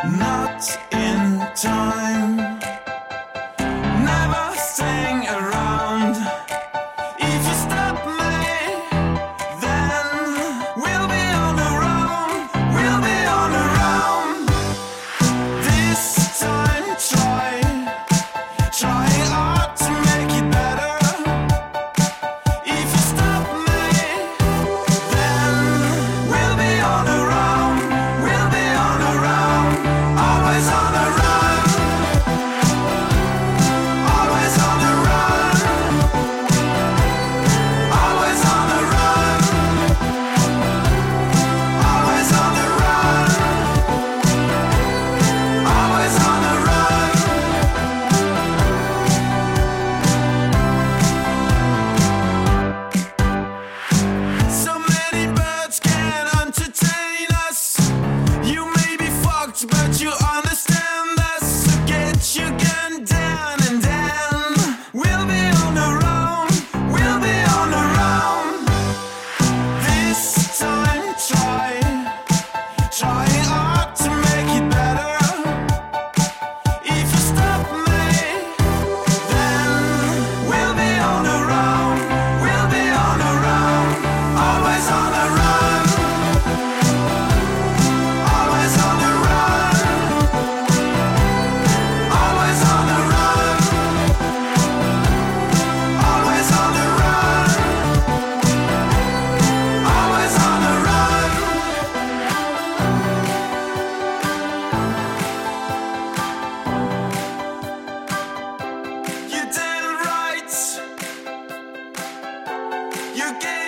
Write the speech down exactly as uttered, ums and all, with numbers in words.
not in time, never staying around. If you stop me, then we'll be on the run, we'll be on the run. This time try, try hard to make it better. If you stop me, then we'll be on the run, we'll be on the run, always on the run, always on the run, always on the run, always on the run, always on the run. So many birds can entertain us. You may be fucked, but you understand us. So get your gun down and down. We'll be on the run, we'll be on the run. This time try, try hard to make it better. If you stop me, then we'll be on the run, we'll be on the run, always on the run, always on the run, always on the run, always on the run, always on the run. You did it right. You gave